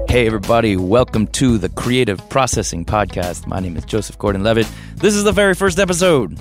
Hey everybody, welcome to the Creative Processing Podcast. My name is Joseph Gordon-Levitt. This is the very first episode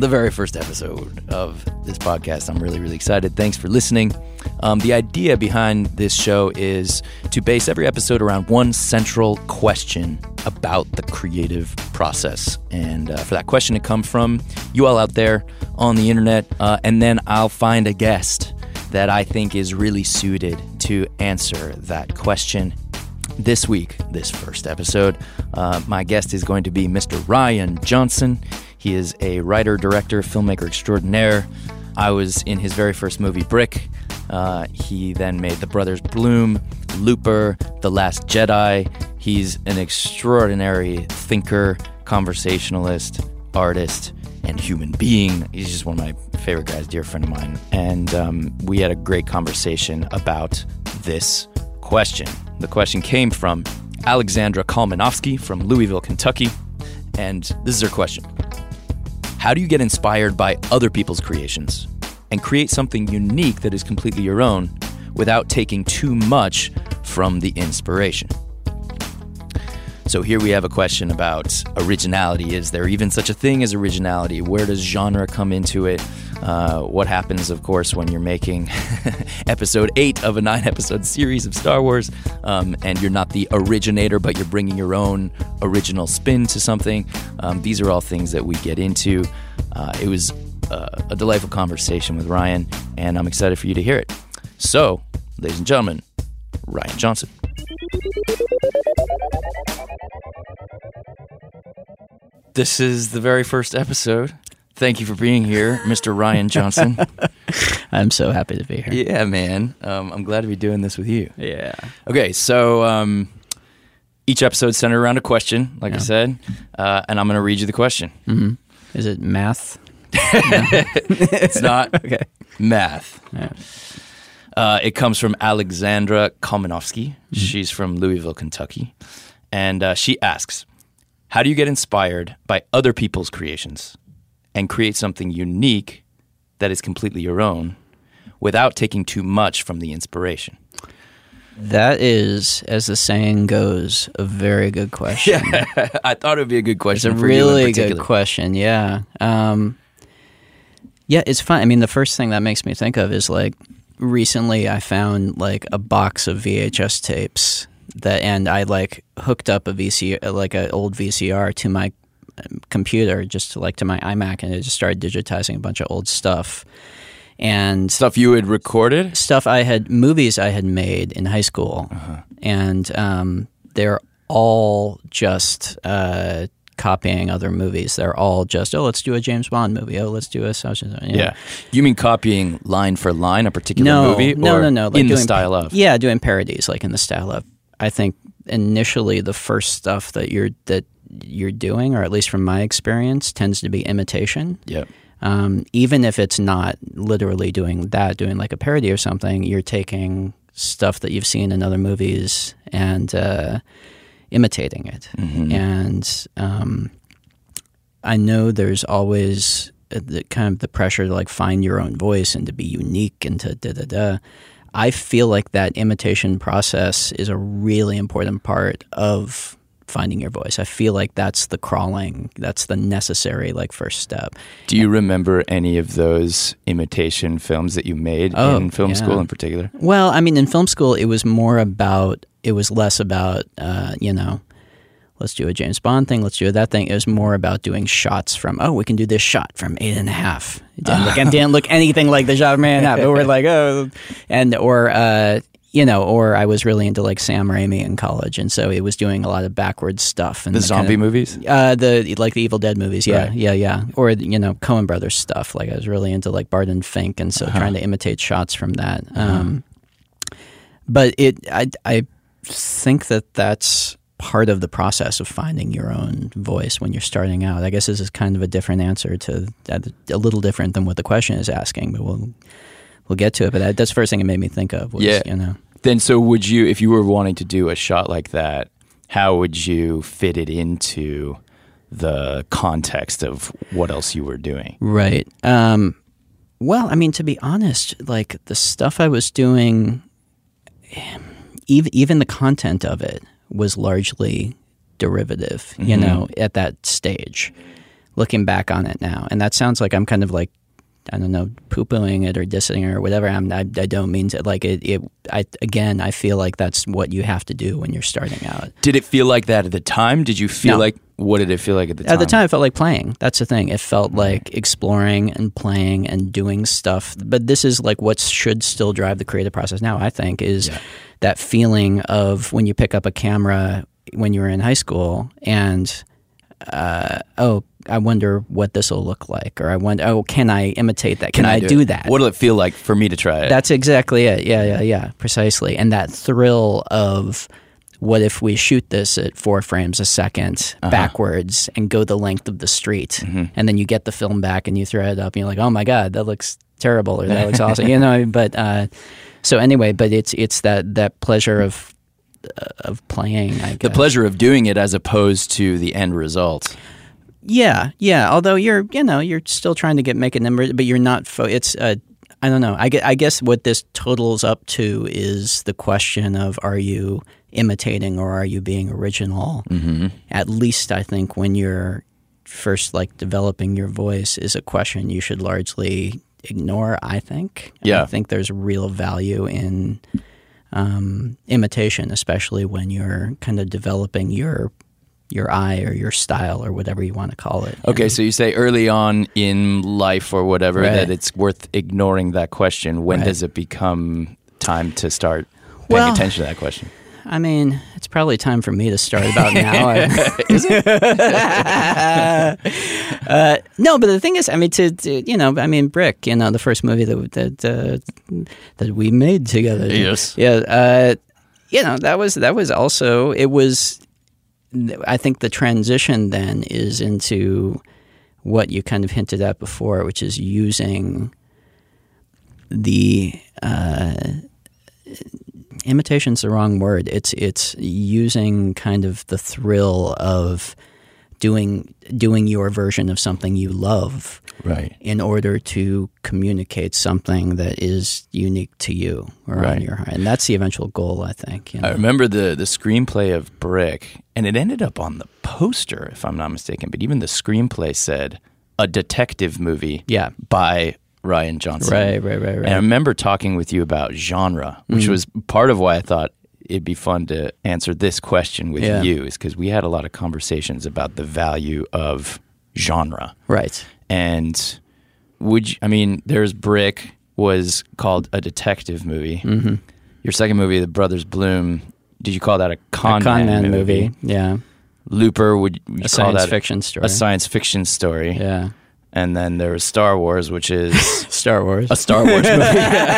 of this podcast. I'm really excited. Thanks for listening. The idea behind this show is to base every episode around one central question about the creative process. And for that question to come from you all out there on the internet, and then I'll find a guest that I think is really suited to answer that question. This week, this first episode, my guest is going to be Mr. Rian Johnson. He is a writer, director, filmmaker extraordinaire. I was in his very first movie, Brick. He then made The Brothers Bloom, Looper, The Last Jedi. He's an extraordinary thinker, conversationalist, artist, and human being. He's just one of my favorite guys, dear friend of mine. And we had a great conversation about this question. The question came from Alexandra Kalmanovsky from Louisville, Kentucky. And this is her question. How do you get inspired by other people's creations and create something unique that is completely your own without taking too much from the inspiration? So here we have a question about originality. Is there even such a thing as originality? Where does genre come into it? What happens, of course, when you're making episode 8 of a 9-episode series of Star Wars, and you're not the originator, but you're bringing your own original spin to something? These are all things that we get into. It was a delightful conversation with Rian, and I'm excited for you to hear it. So, ladies and gentlemen, Rian Johnson. This is the very first episode. Thank you for being here, Mr. Rian Johnson. I'm so happy to be here. Yeah, man. I'm glad to be doing this with you. Yeah. Okay, so each episode is centered around a question, like I said, and I'm going to read you the question. Mm-hmm. Is it math? It's not Okay. math. Yeah. It comes from Alexandra Kalmanovsky. Mm-hmm. She's from Louisville, Kentucky. And she asks, how do you get inspired by other people's creations and create something unique that is completely your own without taking too much from the inspiration? That is, as the saying goes, a very good question. Yeah, I thought it would be a good question. It's a for you in really particular. good question, yeah. Yeah, it's fun. I mean, the first thing that makes me think of is, like, recently I found, like, a box of VHS tapes and I, like, hooked up a VCR, like, an old VCR to my computer, just to my iMac, and it just started digitizing a bunch of old stuff. And Stuff you had recorded? Movies I had made in high school. And they're all just copying other movies. They're all just, let's do a James Bond movie. Let's do a such and such. Yeah. You mean copying line for line a particular movie? No. Like in the style of? Yeah, doing parodies, like in the style of. I think initially the first stuff that you're doing, or at least from my experience, tends to be imitation. Yep. Even if it's not literally doing like a parody or something, you're taking stuff that you've seen in other movies and imitating it. Mm-hmm. And I know there's always the pressure to, like, find your own voice and to be unique and to da-da-da. I feel like that imitation process is a really important part of finding your voice. I feel like that's the necessary, like, first step. Do you remember any of those imitation films that you made in film school in particular? Well, I mean, in film school, it was less about, let's do a James Bond thing, let's do that thing. It was more about doing shots from, we can do this shot from 8.5. It didn't look anything like the shot from 8.5. But we're like, or I was really into, like, Sam Raimi in college, and so it was doing a lot of backwards stuff. And the zombie movies? The Evil Dead movies, yeah, right. yeah. Or, Coen Brothers stuff. Like, I was really into, like, Barton Fink, and so trying to imitate shots from that. But I think that's part of the process of finding your own voice when you're starting out. I guess this is kind of a different answer a little different than what the question is asking, but we'll get to it. But that's the first thing it made me think of was, Then so would you, if you were wanting to do a shot like that, how would you fit it into the context of what else you were doing? Right. Well, I mean, to be honest, like, the stuff I was doing, even the content of it was largely derivative, you know, at that stage, looking back on it now. And that sounds like I'm kind of like, I don't know, poo-pooing it or dissing it or whatever. I don't mean to, like, I feel like that's what you have to do when you're starting out. Did it feel like that at the time? Did you feel like, what did it feel like at the time? At the time, it felt like playing. That's the thing. It felt like exploring and playing and doing stuff. But this is like what should still drive the creative process now, I think, is that feeling of when you pick up a camera when you were in high school and, I wonder what this will look like, or I wonder, can I imitate that? Can I do that? What'll it feel like for me to try it? That's exactly it. Yeah, precisely. And that thrill of, what if we shoot this at 4 frames a second backwards and go the length of the street, and then you get the film back and you throw it up and you're like, oh my God, that looks terrible, or that looks awesome, you know. But so anyway, but it's that pleasure of playing, I guess. The pleasure of doing it as opposed to the end result. Yeah. Although you're still trying to make a number, but you're not. It's I don't know. I guess what this totals up to is the question of, are you imitating or are you being original? At least I think when you're first like developing your voice is a question you should largely ignore. I think. I think there's real value in imitation, especially when you're kind of developing your eye or your style or whatever you want to call it. Okay, so you say early on in life or whatever that it's worth ignoring that question. When does it become time to start paying attention to that question? I mean, it's probably time for me to start about now. Is it? No, but the thing is, I mean, Brick, the first movie that we made together. Yes. Yeah. That was also, it was, I think the transition then is into what you kind of hinted at before, which is using the imitation's the wrong word. It's using kind of the thrill of doing your version of something you love, right, in order to communicate something that is unique to you or on your heart. And that's the eventual goal, I think. I remember the screenplay of Brick, and it ended up on the poster, if I'm not mistaken, but even the screenplay said a detective movie by Rian Johnson. Right. And I remember talking with you about genre, which was part of why I thought it'd be fun to answer this question with you, is because we had a lot of conversations about the value of genre. Right. And there's Brick, was called a detective movie. Your second movie, The Brothers Bloom, did you call that a con man movie? Yeah. Looper, would you call that a science fiction story? Yeah. And then there was Star Wars, which is Star Wars, a Star Wars movie.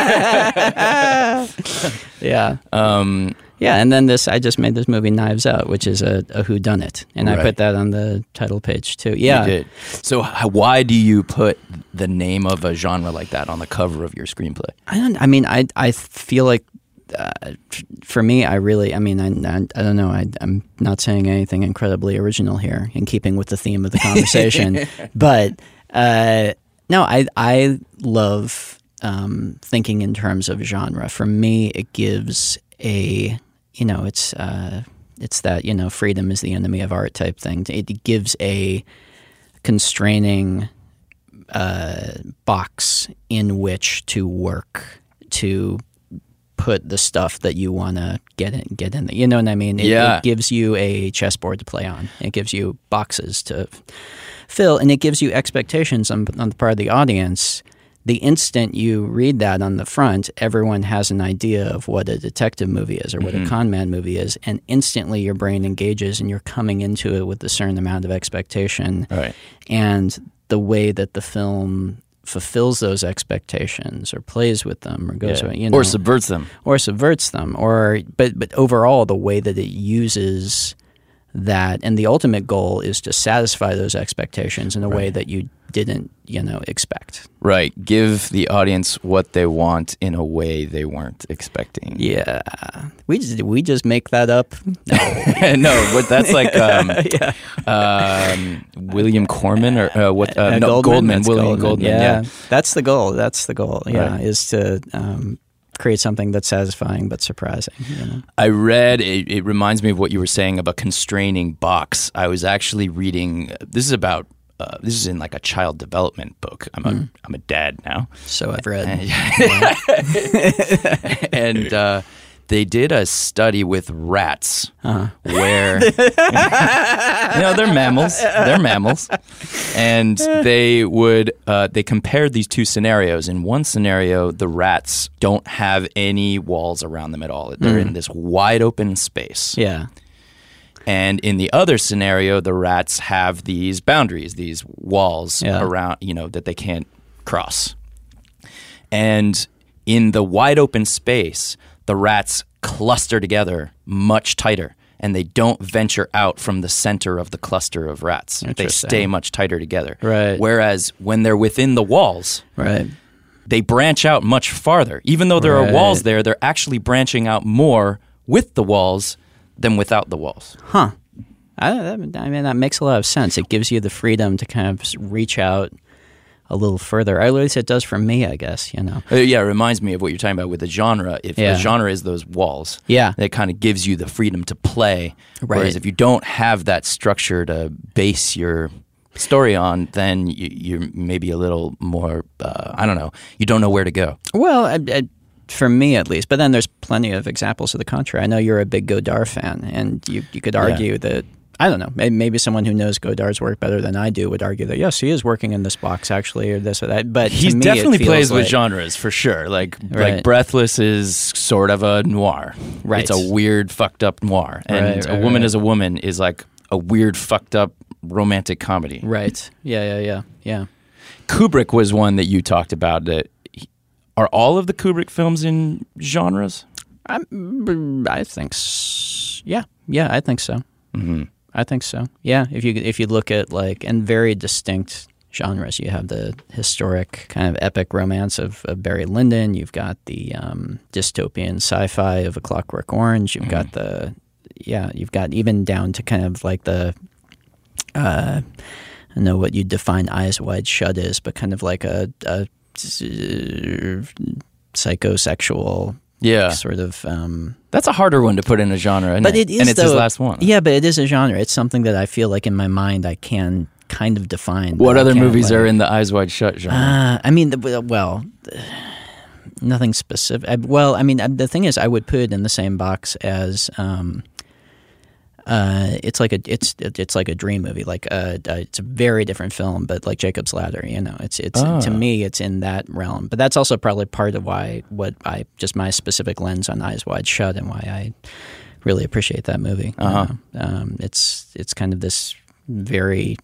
Yeah. And then I just made this movie Knives Out, which is a whodunit, and I put that on the title page too. Yeah, you did. So why do you put the name of a genre like that on the cover of your screenplay? I feel like for me, I don't know. I'm not saying anything incredibly original here, in keeping with the theme of the conversation, but no, I love thinking in terms of genre. For me, it gives it's that, freedom is the enemy of art type thing. It gives a constraining box in which to work, to put the stuff that you want to get in there. You know what I mean? It gives you a chessboard to play on. It gives you boxes to fill, and it gives you expectations on the part of the audience. The instant you read that on the front, everyone has an idea of what a detective movie is or what a con man movie is, and instantly your brain engages and you're coming into it with a certain amount of expectation. Right. And the way that the film fulfills those expectations or plays with them or goes or subverts them. But overall, the way that it uses that, and the ultimate goal is to satisfy those expectations in a way that you didn't, expect. Right. Give the audience what they want in a way they weren't expecting. Yeah. We just make that up. No, no, but that's like William Corman or Goldman. William Goldman. Yeah. That's the goal. Yeah, right. Is to create something that's satisfying but surprising. You know? I read, it reminds me of what you were saying about constraining box. I was actually reading, this is in like a child development book. I'm a dad now. So I've read. And they did a study with rats where, they're mammals. They're mammals. And they compared these two scenarios. In one scenario, the rats don't have any walls around them at all. They're in this wide open space. Yeah. And in the other scenario, the rats have these boundaries, these walls around, that they can't cross. And in the wide open space, the rats cluster together much tighter, and they don't venture out from the center of the cluster of rats. They stay much tighter together. Right. Whereas when they're within the walls, right, they branch out much farther. Even though there are walls there, they're actually branching out more with the walls than without the walls. Huh. I mean, that makes a lot of sense. It gives you the freedom to kind of reach out a little further. At least it does for me, I guess, Yeah, it reminds me of what you're talking about with the genre. If the genre is those walls, that kind of gives you the freedom to play. Right. Whereas if you don't have that structure to base your story on, then you're maybe a little more, I don't know, you don't know where to go. Well, for me at least, but then there's plenty of examples of the contrary. I know you're a big Godard fan, and you could argue that, I don't know, maybe someone who knows Godard's work better than I do would argue that, yes, he is working in this box actually, or this or that. But he definitely plays with genres for sure. Like Breathless is sort of a noir. Right. It's a weird, fucked up noir. And A Woman is a Woman is like a weird, fucked up romantic comedy. Right. Yeah. Kubrick was one that you talked about. Are all of the Kubrick films in genres? I think yeah, I think so. Mm-hmm. I think so. Yeah, if you look at in very distinct genres, you have the historic kind of epic romance of Barry Lyndon. You've got the dystopian sci-fi of A Clockwork Orange. You've got you've got even down to kind of like the I don't know what you define Eyes Wide Shut is, but kind of like a psychosexual sort of that's a harder one to put in a genre, isn't but it? Is, and it's his last one. Yeah, but it is a genre. It's something that I feel like in my mind I can kind of define. What other movies are in the Eyes Wide Shut genre? I mean, nothing specific. Well, I mean, the thing is, I would put it in the same box as it's like a dream movie. It's a very different film, but like Jacob's Ladder, it's to me it's in that realm. But that's also probably part of my specific lens on Eyes Wide Shut and why I really appreciate that movie. It's kind of this very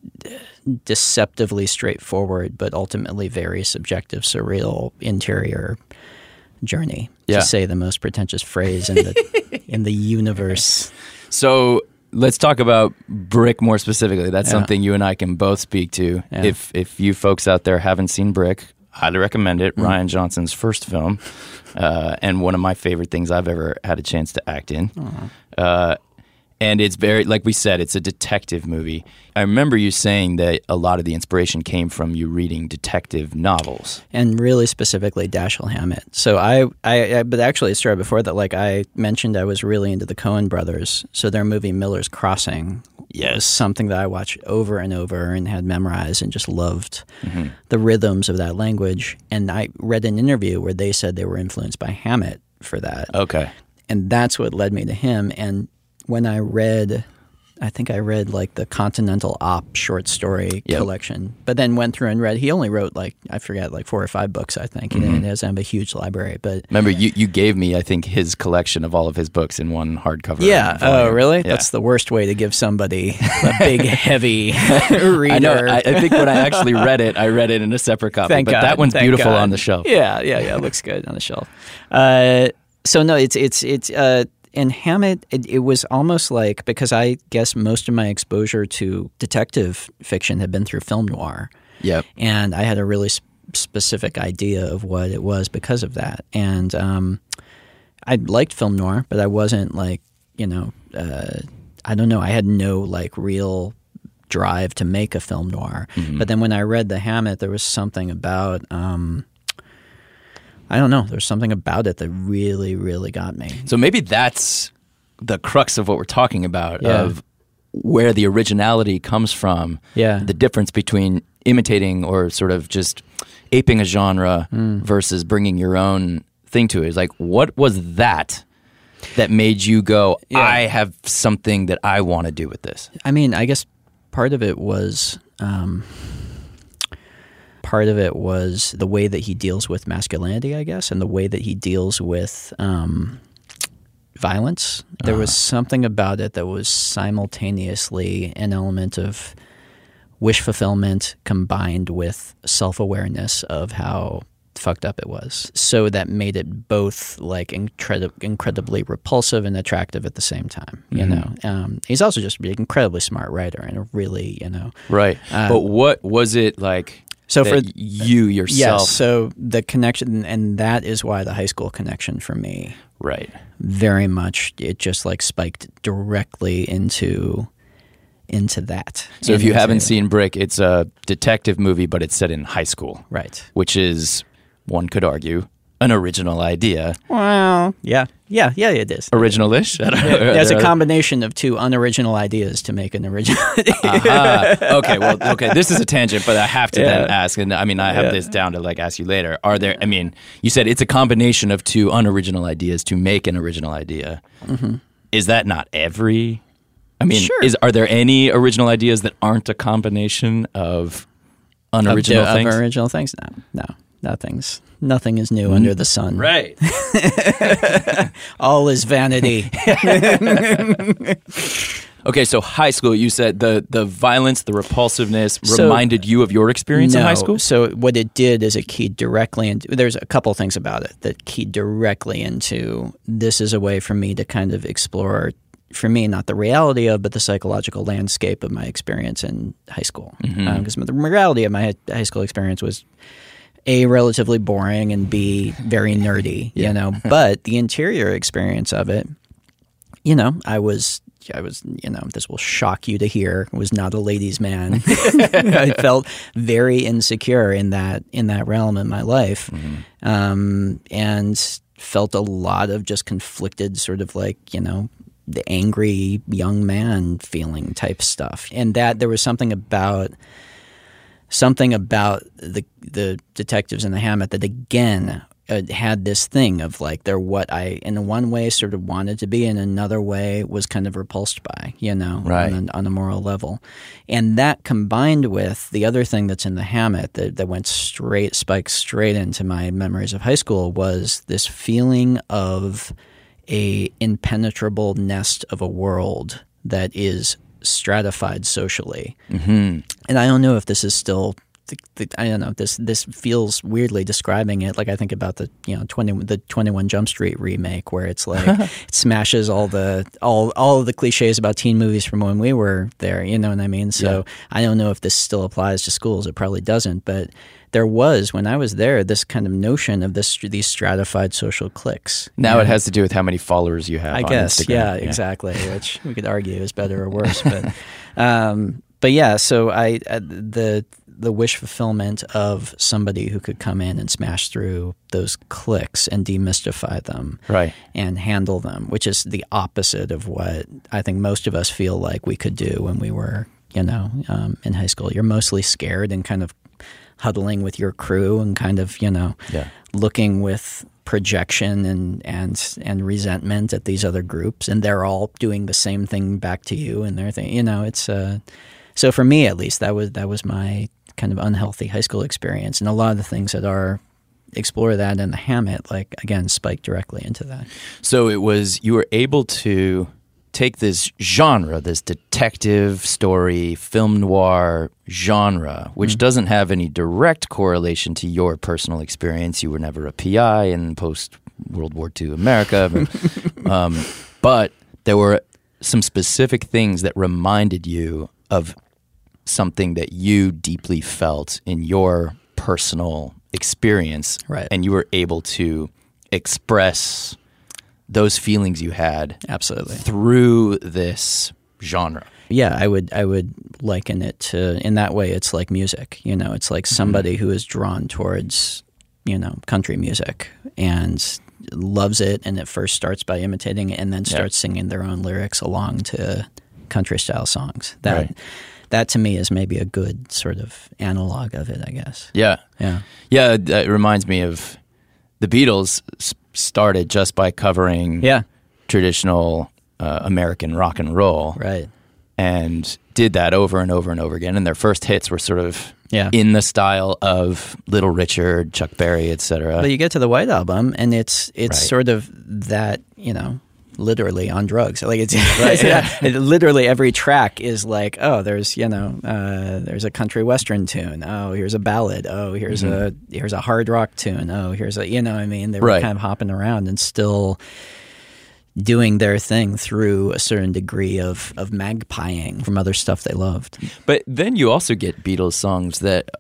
deceptively straightforward, but ultimately very subjective, surreal interior journey. To say the most pretentious phrase in the universe. So let's talk about Brick more specifically. That's something you and I can both speak to. Yeah. If you folks out there haven't seen Brick, highly recommend it. Rian Johnson's first film, and one of my favorite things I've ever had a chance to act in. And it's very, like we said, it's a detective movie. I remember you saying that a lot of the inspiration came from you reading detective novels. And really specifically Dashiell Hammett. So but actually it started before that. Like I mentioned, I was really into the Coen brothers. So their movie Miller's Crossing was something that I watched over and over and had memorized and just loved the rhythms of that language. And I read an interview where they said they were influenced by Hammett for that. Okay. And that's what led me to him. And when I think I read like the Continental Op short story collection, but then went through and read, he only wrote like 4 or 5 books, I think. He doesn't have a huge library. But remember, you gave me, I think, his collection of all of his books in one hardcover. Yeah. Oh, really? Yeah. That's the worst way to give somebody a big, heavy reader. I know. I think when I actually read it, I read it in a separate copy. Thank God. That one's Thank beautiful God. on the shelf. Yeah. It looks good on the shelf. So no, it's and Hammett, it was almost like, because I guess most of my exposure to detective fiction had been through film noir. Yep. And I had a really specific idea of what it was because of that. And I liked film noir, but I wasn't like, I don't know, I had no like real drive to make a film noir. But then when I read the Hammett, there was something about I don't know. There's something about it that really, really got me. So maybe that's the crux of what we're talking about, Yeah. of where the originality comes from. Yeah. The difference between imitating or sort of just aping a genre versus bringing your own thing to it. It's like, what was that made you go, I have something that I want to do with this? I mean, I guess part of it was the way that he deals with masculinity, I guess, and the way that he deals with violence. There was something about it that was simultaneously an element of wish fulfillment combined with self-awareness of how fucked up it was. So that made it both like incredibly repulsive and attractive at the same time, you know. He's also just an incredibly smart writer and a really, Right. But what was it like so that for you yourself? Yes, so the connection, and that is why the high school connection for me, Right. very much, it just like spiked directly into that. So if And you haven't into- seen Brick, it's a detective movie, but it's set in high school, Right. which is, one could argue, an original idea. Well, yeah, it is. Original-ish? I don't know. There's a combination of two unoriginal ideas to make an originality. Okay, this is a tangent, but I have to then ask, and I mean, I have Yeah. this down to like ask you later. Are there, I mean, you said it's a combination of two unoriginal ideas to make an original idea. Mm-hmm. Is that not every, I mean, Sure. are there any original ideas that aren't a combination of unoriginal of things? original things? No, nothing is new under the sun. Right. All is vanity. Okay, so high school, you said the violence, the repulsiveness reminded you of your experience in high school? So what it did is it keyed directly into, there's a couple things about it that keyed directly into, this is a way for me to kind of explore, for me, not the reality of, but the psychological landscape of my experience in high school. Because the reality of my high school experience was A, relatively boring, and B, very nerdy, you know. But the interior experience of it, I was, this will shock you to hear, was not a ladies' man. I felt very insecure in that realm in my life, and felt a lot of just conflicted sort of like, the angry young man feeling type stuff. And that there was something about the detectives in the Hammett that again had this thing of like they're what I in one way sort of wanted to be, in another way was kind of repulsed by, Right. on a moral level. And that combined with the other thing that's in the Hammett that spiked straight into my memories of high school was this feeling of a impenetrable nest of a world that is stratified socially. And I don't know if this is still I don't know. This feels weirdly describing it. Like I think about the 21 Jump Street remake, where it's like it smashes all of the cliches about teen movies from when we were there. You know what I mean? So I don't know if this still applies to schools. It probably doesn't. But there was, when I was there, this kind of notion of these stratified social cliques. Now it has to do with how many followers you have I on guess, Instagram. Exactly. Which we could argue is better or worse, but yeah. So the wish fulfillment of somebody who could come in and smash through those cliques and demystify them, Right. and handle them, which is the opposite of what I think most of us feel like we could do when we were, in high school. You're mostly scared and kind of huddling with your crew and kind of, looking with projection and resentment at these other groups, and they're all doing the same thing back to you, and their thing. It's so for me at least that was my kind of unhealthy high school experience, and a lot of the things that explore that in the Hammett, like again, spike directly into that. So it was, you were able to take this genre, this detective story, film noir genre, which doesn't have any direct correlation to your personal experience. You were never a PI in post-World War II America. But there were some specific things that reminded you of something that you deeply felt in your personal experience. Right. And you were able to express those feelings you had Absolutely. through this genre. Yeah, I would liken it to, in that way, it's like music. It's like somebody who is drawn towards country music and loves it, and at first starts by imitating it and then starts singing their own lyrics along to country style songs. That to me is maybe a good sort of analog of it, I guess. Yeah. It reminds me of the Beatles started just by covering traditional American rock and roll, right? And did that over and over and over again. And their first hits were sort of in the style of Little Richard, Chuck Berry, etc. But you get to the White Album, and it's sort of that, literally on drugs. Like it's literally every track is like, oh, there's there's a country western tune. Oh, here's a ballad. Oh, here's a hard rock tune. Oh, here's a they were kind of hopping around and still doing their thing through a certain degree of magpieing from other stuff they loved. But then you also get Beatles songs that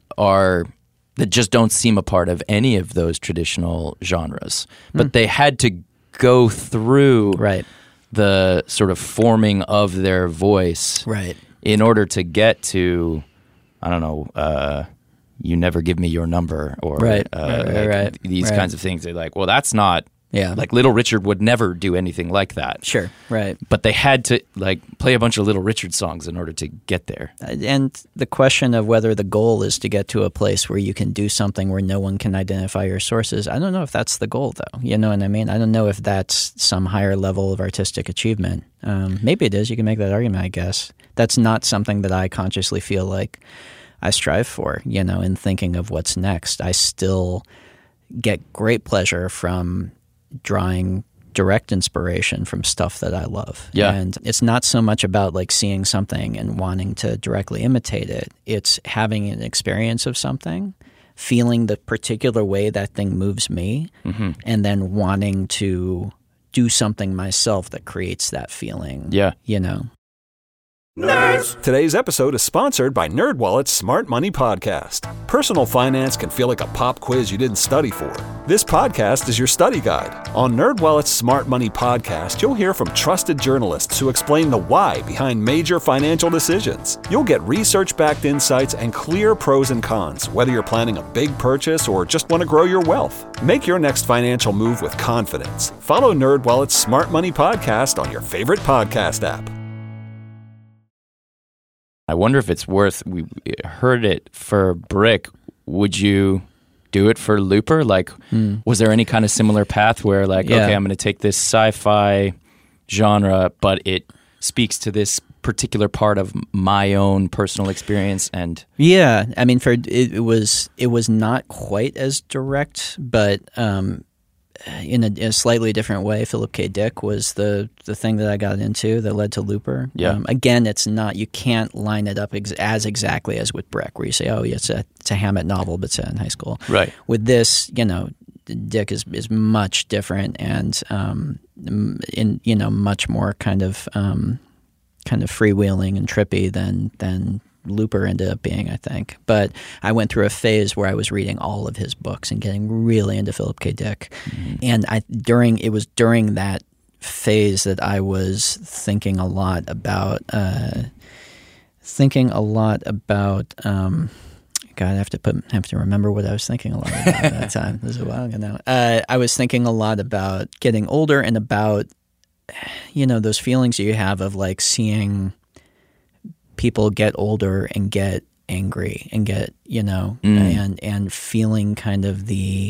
just don't seem a part of any of those traditional genres. But they had to go through the sort of forming of their voice in order to get to, I don't know, You Never Give Me Your Number or these kinds of things. They're like, well, that's not, like Little Richard would never do anything like that. Sure, right. But they had to play a bunch of Little Richard songs in order to get there. And the question of whether the goal is to get to a place where you can do something where no one can identify your sources, I don't know if that's the goal, though. You know what I mean? I don't know if that's some higher level of artistic achievement. Maybe it is. You can make that argument, I guess. That's not something that I consciously feel like I strive for, in thinking of what's next. I still get great pleasure from drawing direct inspiration from stuff that I love. Yeah. And it's not so much about seeing something and wanting to directly imitate it. It's having an experience of something, feeling the particular way that thing moves me, and then wanting to do something myself that creates that feeling. Yeah. Nerds! Today's episode is sponsored by NerdWallet's Smart Money Podcast. Personal finance can feel like a pop quiz you didn't study for. This podcast is your study guide. On NerdWallet's Smart Money Podcast, you'll hear from trusted journalists who explain the why behind major financial decisions. You'll get research-backed insights and clear pros and cons, whether you're planning a big purchase or just want to grow your wealth. Make your next financial move with confidence. Follow NerdWallet's Smart Money Podcast on your favorite podcast app. I wonder if it's worth, we heard it for Brick. Would you do it for Looper? Was there any kind of similar path where okay, I'm going to take this sci-fi genre, but it speaks to this particular part of my own personal experience? And I mean, it was not quite as direct, but in a slightly different way. Philip K. Dick was the thing that I got into that led to Looper. Again, it's not, you can't line it up as exactly as with Brick, where you say, oh, it's a Hammett novel, but set in high school. Right. With this, Dick is much different and much more kind of freewheeling and trippy than Looper ended up being, I think. But I went through a phase where I was reading all of his books and getting really into Philip K. Dick. And it was during that phase that I was thinking a lot about God, I have to remember what I was thinking a lot about at that time. This is a while ago now. I was thinking a lot about getting older and about those feelings you have of seeing people get older and get angry and get, and feeling kind of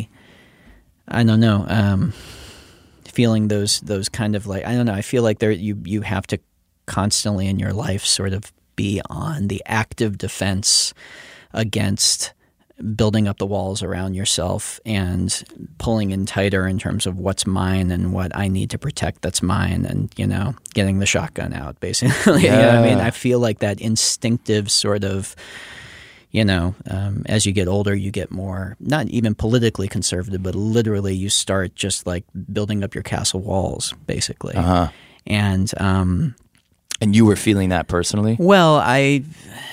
feeling those kind of I feel like you have to constantly in your life sort of be on the active defense against building up the walls around yourself and pulling in tighter in terms of what's mine and what I need to protect that's mine, and getting the shotgun out basically. I feel like that instinctive sort of as you get older you get more, not even politically conservative, but literally you start just building up your castle walls basically. And you were feeling that personally? Well, I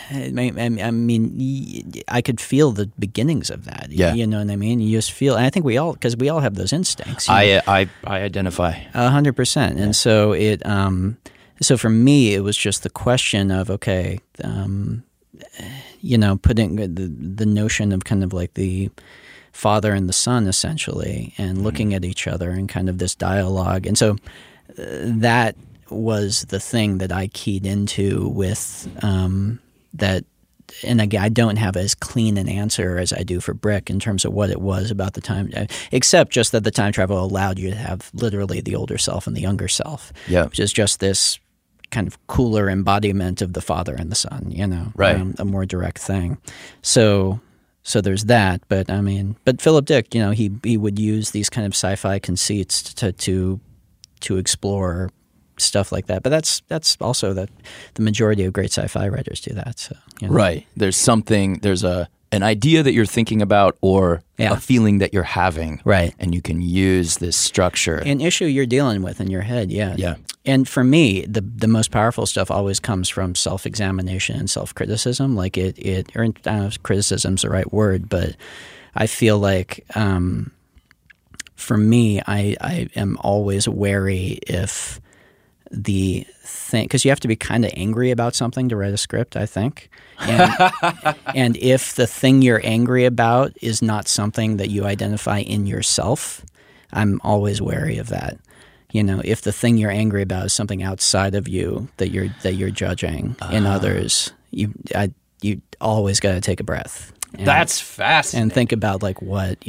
mean, I could feel the beginnings of that. Yeah. You know what I mean? You just feel, and I think because we all have those instincts. I identify 100%. And so so for me, it was just the question of, okay, putting the notion of kind of father and the son, essentially, and looking at each other and kind of this dialogue. And so that was the thing that I keyed into with that. And again, I don't have as clean an answer as I do for Brick in terms of what it was about the time, except just that the time travel allowed you to have literally the older self and the younger self, which is just this kind of cooler embodiment of the father and the son, right. A more direct thing. So there's that. But I mean, Philip Dick, he would use these kind of sci-fi conceits to explore stuff like that. But that's also that the majority of great sci-fi writers do that. So right. There's an idea that you're thinking about or a feeling that you're having. Right. And you can use this structure. An issue you're dealing with in your head, yeah. Yeah. And for me, the most powerful stuff always comes from self-examination and self-criticism. Like or I don't know if criticism's the right word, but I feel like for me, I am always wary if the thing, because you have to be kind of angry about something to write a script, I think. And if the thing you're angry about is not something that you identify in yourself, I'm always wary of that. If the thing you're angry about is something outside of you that you're judging in others, you always got to take a breath. That's fascinating. And think about like what,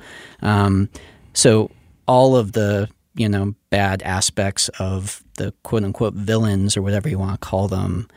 so all of the bad aspects of the quote-unquote villains or whatever you want to call them,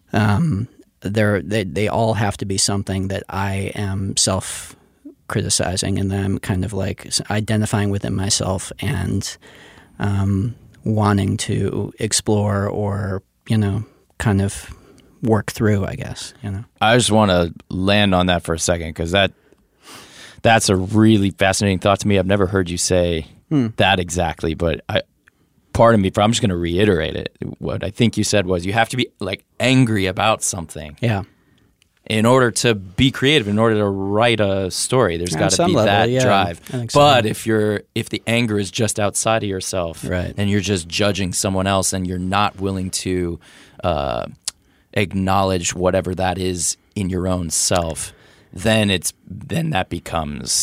they all have to be something that I am self-criticizing and then I'm kind of like identifying within myself and wanting to explore or, kind of work through, I guess. I just want to land on that for a second because that's a really fascinating thought to me. I've never heard you say that exactly, but part of me, I'm just going to reiterate it. What I think you said was you have to be like angry about something. Yeah. In order to be creative, in order to write a story, there's got to be level, that drive. I think so. But if the anger is just outside of yourself, right, and you're just judging someone else, and you're not willing to acknowledge whatever that is in your own self, then that becomes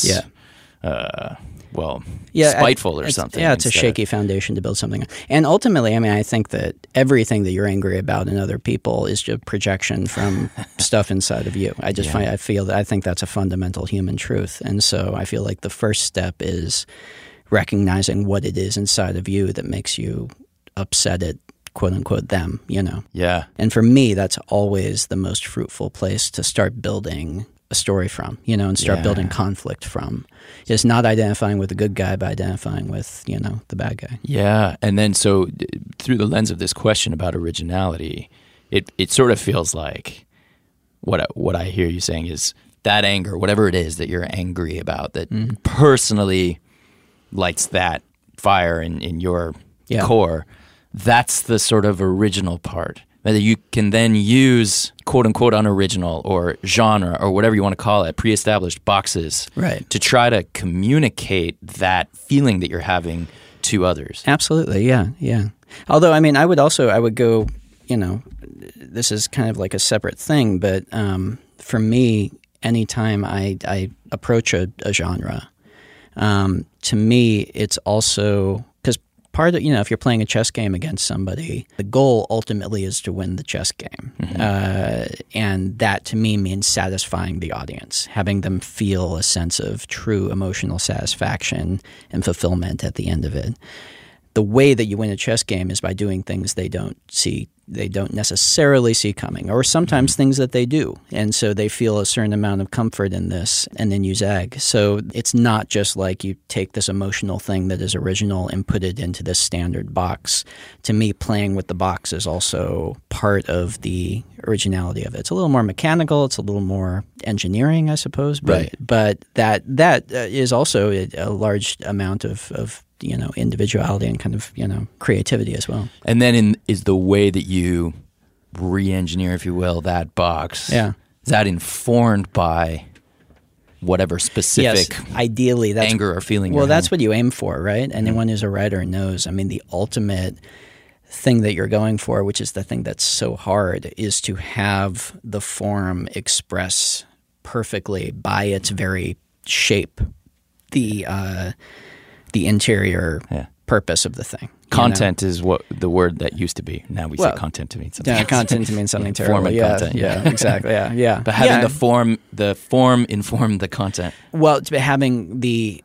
spiteful or something. Yeah, it's a shaky foundation to build something on. And ultimately, I mean, I think that everything that you're angry about in other people is just projection from stuff inside of you. I think that's a fundamental human truth. And so I feel like the first step is recognizing what it is inside of you that makes you upset at quote unquote them, Yeah. And for me, that's always the most fruitful place to start building a story from, and start building conflict from. It's not identifying with the good guy, but identifying with, the bad guy. Yeah. And then so through the lens of this question about originality, it sort of feels like what I hear you saying is that anger, whatever it is that you're angry about, that personally lights that fire in your core, that's the sort of original part. That you can then use quote-unquote unoriginal or genre or whatever you want to call it, pre-established boxes, right, to try to communicate that feeling that you're having to others. Absolutely, yeah. Although, I mean, I would go, this is kind of like a separate thing, but for me, anytime I approach a genre, to me, it's also... part of, if you're playing a chess game against somebody, the goal ultimately is to win the chess game. And that to me means satisfying the audience, having them feel a sense of true emotional satisfaction and fulfillment at the end of it. The way that you win a chess game is by doing things they don't necessarily see coming, or sometimes things that they do. And so they feel a certain amount of comfort in this, and then you zag. So it's not just like you take this emotional thing that is original and put it into this standard box. To me, playing with the box is also part of the originality of it. It's a little more mechanical. It's a little more engineering, I suppose. But that is also a large amount of individuality and kind of, creativity as well. And then is the way that you re-engineer, if you will, that box, is that informed by whatever specific ideally, that's, anger or feeling well, that's what you aim for, right? Anyone who's a writer knows. I mean, the ultimate thing that you're going for, which is the thing that's so hard, is to have the form express perfectly by its very shape the interior purpose of the thing. Content is what the word that used to be. Now we say content to mean something. Yeah, content to mean something terrible. Form and content. Yeah, exactly. Yeah. But having the form inform the content. Well, having the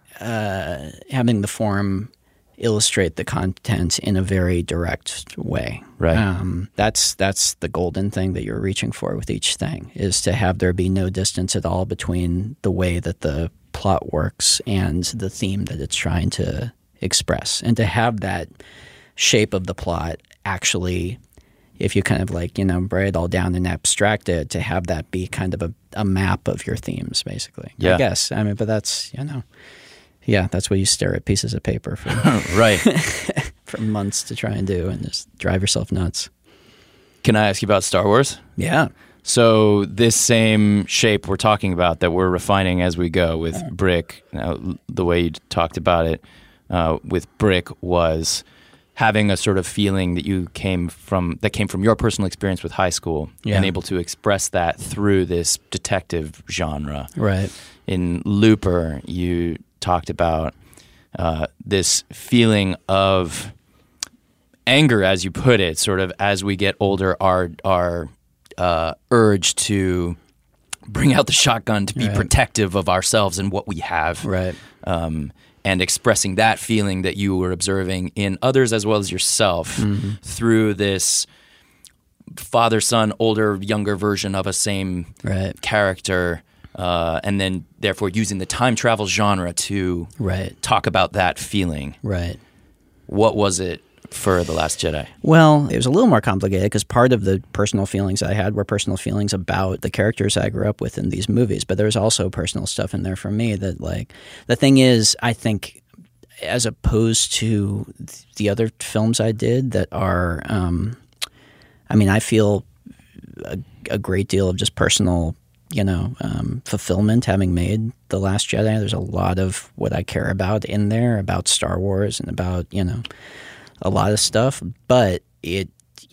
form illustrate the content in a very direct way. Right. That's the golden thing that you're reaching for with each thing, is to have there be no distance at all between the way that the plot works and the theme that it's trying to express, and to have that shape of the plot actually, if you kind of like, break it all down and abstract it, to have that be kind of a map of your themes, basically. Yeah. I guess. I mean, but that's, that's what you stare at pieces of paper for right for months to try and do, and just drive yourself nuts. Can I ask you about Star Wars? Yeah. So this same shape we're talking about that we're refining as we go with Brick, the way you talked about it with Brick was having a sort of feeling that came from your personal experience with high school, and able to express that through this detective genre. Right. In Looper, you talked about this feeling of anger, as you put it, sort of as we get older, our urge to bring out the shotgun to be protective of ourselves and what we have. Right. And expressing that feeling that you were observing in others as well as yourself through this father-son, older, younger version of a same character, and then therefore using the time travel genre to talk about that feeling. Right. What was it for The Last Jedi? Well, it was a little more complicated because part of the personal feelings I had were personal feelings about the characters I grew up with in these movies, but there was also personal stuff in there for me that, like, the thing is, I think, as opposed to the other films I did that are, I feel a great deal of just personal, fulfillment having made The Last Jedi. There's a lot of what I care about in there, about Star Wars and about, a lot of stuff, but I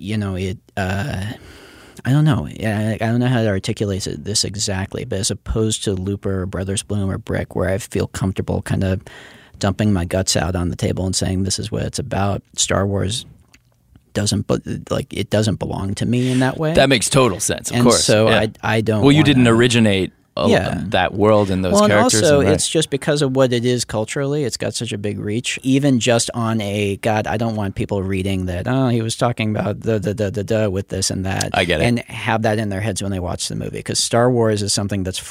don't know. I don't know how to articulate this exactly, but as opposed to Looper or Brothers Bloom or Brick, where I feel comfortable kind of dumping my guts out on the table and saying this is what it's about, Star Wars doesn't belong to me in that way. That makes total sense, of and course. So I don't. Well, you didn't originate that world and those characters. And also, it's just because of what it is culturally, it's got such a big reach. Even just on I don't want people reading that, he was talking about the with this and that. I get it. And have that in their heads when they watch the movie. Because Star Wars is something that's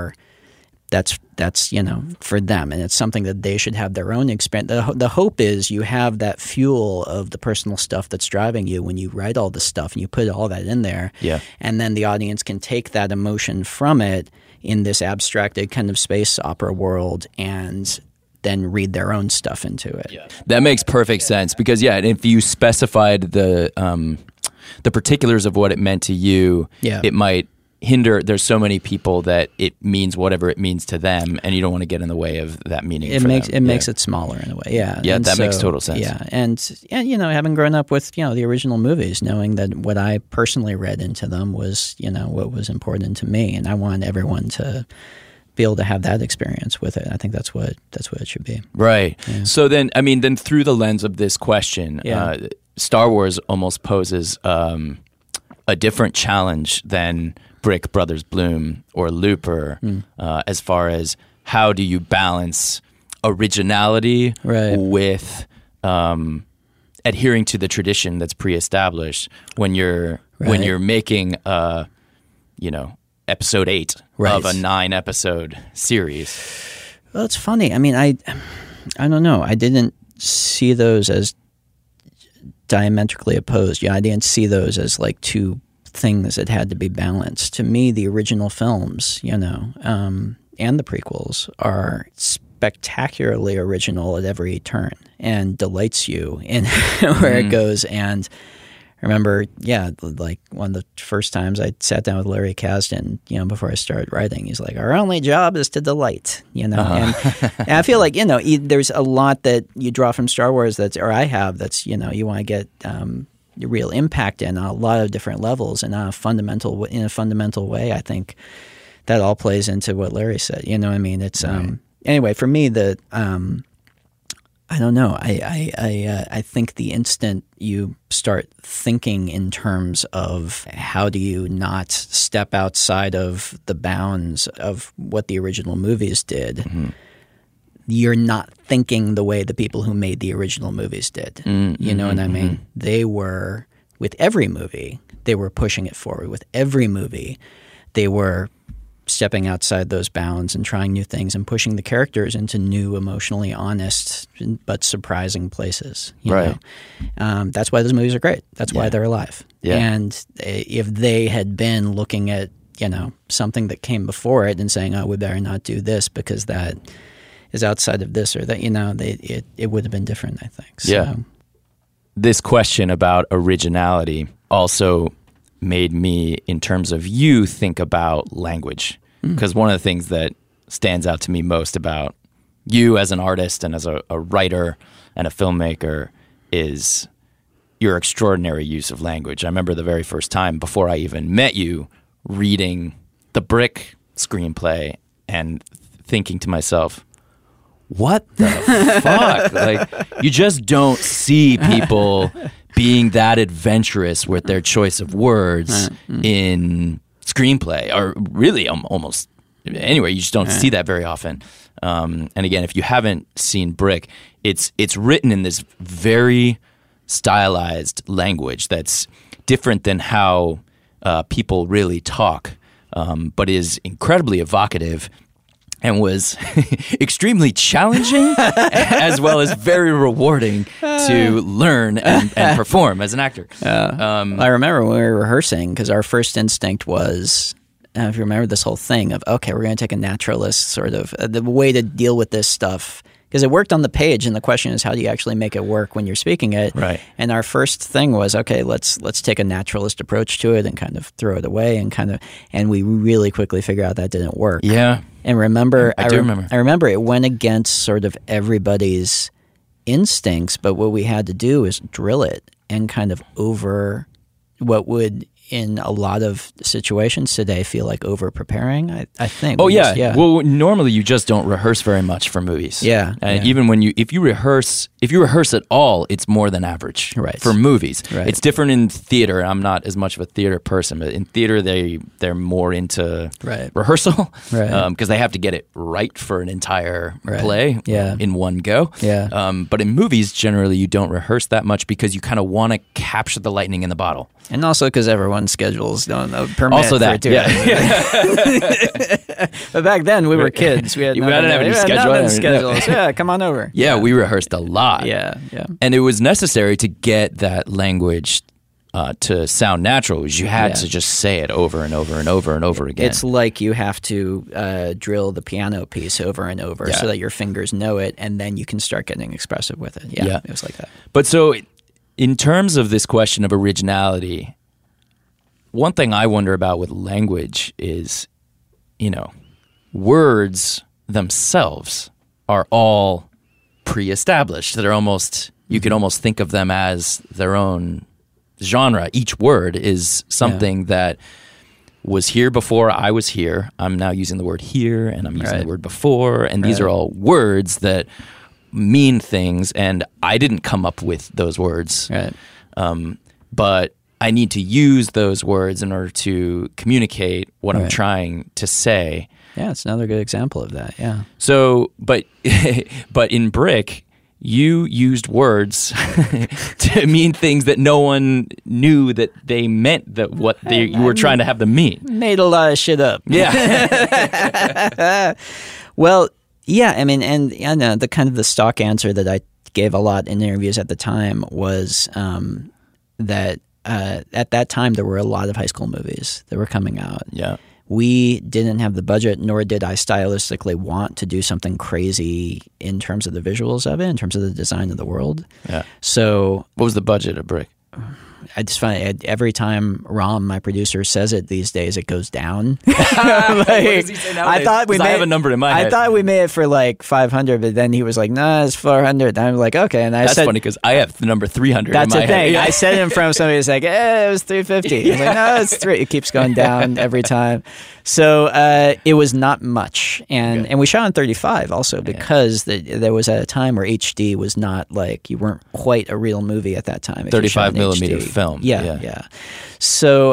for them, and it's something that they should have their own experience. The hope is you have that fuel of the personal stuff that's driving you when you write all this stuff and you put all that in there. Yeah. And then the audience can take that emotion from it in this abstracted kind of space opera world and then read their own stuff into it. Yeah. That makes perfect sense because, if you specified the particulars of what it meant to you, it might hinder. There's so many people that it means whatever it means to them, and you don't want to get in the way of that meaning. It makes it smaller in a way. Yeah. Yeah, that makes total sense. Yeah, and having grown up with the original movies, knowing that what I personally read into them was what was important to me, and I want everyone to be able to have that experience with it. I think that's what it should be. Right. Yeah. So then through the lens of this question, Star Wars almost poses a different challenge than Brick, Brothers Bloom, or Looper, as far as how do you balance originality with adhering to the tradition that's pre-established when you're making episode 8 of a 9-episode series. Well, it's funny. I mean, I don't know. I didn't see those as diametrically opposed. I didn't see those as like two things that had to be balanced. To me, the original films, and the prequels are spectacularly original at every turn and delights you in where it goes. And I remember, like one of the first times I sat down with Larry Kasdan, before I started writing, he's like, our only job is to delight, and I feel like, there's a lot that you draw from Star Wars or I have that's, you want to get real impact in a lot of different levels and in a fundamental way. I think that all plays into what Larry said. You know what I mean? It's anyway, for me, I don't know. I think the instant you start thinking in terms of how do you not step outside of the bounds of what the original movies did, you're not thinking the way the people who made the original movies did. You know what I mean? They were, with every movie, they were pushing it forward. With every movie, they were stepping outside those bounds and trying new things and pushing the characters into new, emotionally honest but surprising places. You know? That's why those movies are great. That's why they're alive. And if they had been looking at, something that came before it and saying, oh, we better not do this because that is outside of this or that, it would have been different, I think. So. Yeah. This question about originality also made me, in terms of you, think about language. Because one of the things that stands out to me most about you as an artist and as a writer and a filmmaker is your extraordinary use of language. I remember the very first time, before I even met you, reading the Brick screenplay and thinking to myself, what the fuck? Like, you just don't see people being that adventurous with their choice of words in screenplay, or really almost anywhere. You just don't see that very often. And again, if you haven't seen Brick, it's written in this very stylized language that's different than how people really talk, but is incredibly evocative and was extremely challenging as well as very rewarding to learn and perform as an actor. I remember when we were rehearsing, because our first instinct was, if you remember this whole thing of, okay, we're going to take a naturalist sort of, the way to deal with this stuff, because it worked on the page, and the question is, how do you actually make it work when you're speaking it? Right. And our first thing was, okay, let's take a naturalist approach to it and kind of throw it away, and we really quickly figured out that didn't work. Yeah. And remember, I remember. I remember it went against sort of everybody's instincts, but what we had to do is drill it and kind of over what would, in a lot of situations today, feel like over preparing. I think. Oh yeah. Well, normally you just don't rehearse very much for movies. Yeah. And even when if you rehearse at all, it's more than average. Right. For movies. Right. It's different in theater. I'm not as much of a theater person, but in theater they're more into rehearsal, right? Because they have to get it right for an entire play. In one go. Yeah. But in movies, generally you don't rehearse that much because you kind of want to capture the lightning in the bottle. And also because everyone's schedules don't permit. Also that, But back then we were kids. We didn't have any schedules. Yeah, come on over. Yeah, we rehearsed a lot. Yeah. And it was necessary to get that language to sound natural, because you had to just say it over and over and over and over again. It's like you have to drill the piano piece over and over so that your fingers know it, and then you can start getting expressive with it. Yeah, it was like that. But so, in terms of this question of originality, one thing I wonder about with language is, words themselves are all pre-established. They're almost, you could almost think of them as their own genre. Each word is something that was here before I was here. I'm now using the word here, and I'm using the word before, and these are all words that mean things, and I didn't come up with those words. Right. But I need to use those words in order to communicate what I'm trying to say. Yeah, it's another good example of that. Yeah. So, but in Brick, you used words to mean things that no one knew that they meant, that what you were trying to have them mean. Made a lot of shit up. Yeah. Well, yeah, I mean, and the kind of the stock answer that I gave a lot in interviews at the time was that at that time there were a lot of high school movies that were coming out. Yeah. We didn't have the budget, nor did I stylistically want to do something crazy in terms of the visuals of it, in terms of the design of the world. Yeah. So, what was the budget of Brick? I just find it, every time Ram, my producer, says it these days, it goes down. What does he say nowadays? I thought we I have a number in my head. I thought we made it for like 500, but then he was like, "No, it's 400." And I'm like, "Okay." And That's funny because I have the number 300 that's in my the thing. head. I said it in front of somebody who's like, it was 350. I'm like, no, it's 3. It keeps going down every time. So it was not much. And we shot on 35 also because there was at a time where HD was not like, you weren't quite a real movie at that time. 35 millimeter film. Yeah. So,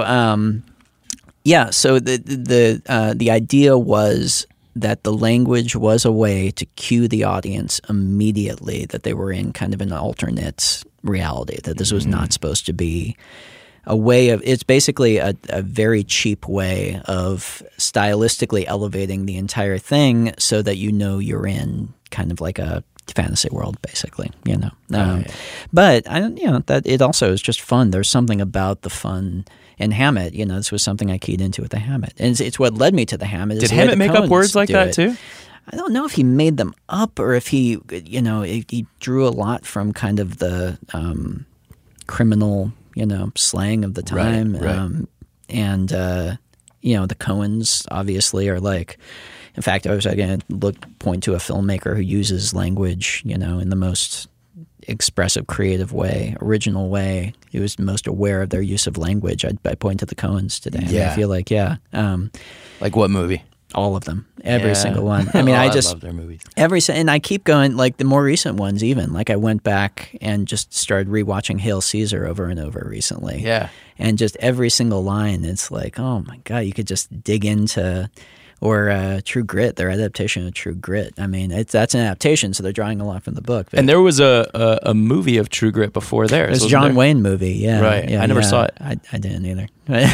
so the idea was that the language was a way to cue the audience immediately that they were in kind of an alternate reality, that this was not supposed to be a way of, it's basically a very cheap way of stylistically elevating the entire thing so that you know you're in kind of like a fantasy world, basically, you know. But I don't, that it also is just fun. There's something about the fun in Hammett. This was something I keyed into with the Hammett, and it's what led me to the Hammett. Did Hammett make up words like that too? I don't know if he made them up or if he, he drew a lot from kind of the criminal, slang of the time, right. And the Coens obviously are like. In fact, I was going to point to a filmmaker who uses language, in the most expressive, creative way, original way. He was most aware of their use of language. I point to the Coens today. Yeah. I feel like, like what movie? All of them. Every single one. I mean, I love their movies. And I keep going, like the more recent ones even. Like I went back and just started rewatching Hail Caesar over and over recently. Yeah. And just every single line, it's like, oh my God, you could just dig into... Or True Grit, their adaptation of True Grit. I mean, that's an adaptation, so they're drawing a lot from the book. And there was a movie of True Grit before theirs. There's a John Wayne movie, yeah. Right. Yeah, I never saw it. I didn't either.